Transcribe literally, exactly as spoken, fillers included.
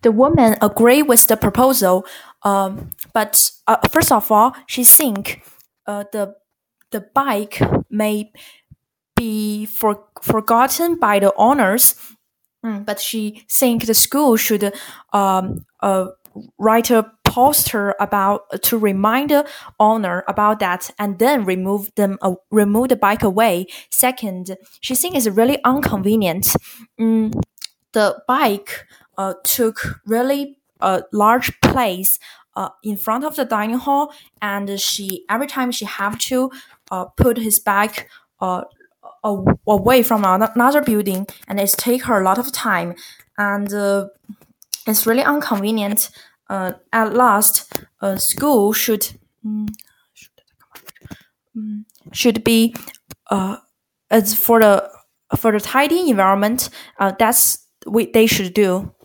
The woman agreed with the proposal, um, but uh, first of all, she think uh, the the bike may be for, forgotten by the owners. Mm, but she think the school should um, uh, write a poster about to remind the owner about that, and then remove them uh, remove the bike away. Second, she think it's really inconvenient. Mm, the bike uh, took really a large place uh, in front of the dining hall, and she every time she have to uh, put his bag uh, a- away from ano- another building, and it's take her a lot of time, and uh, it's really inconvenient. Uh, at last, uh, school should mm, should be uh, as for the for the tidy environment. Uh, that's what they should do.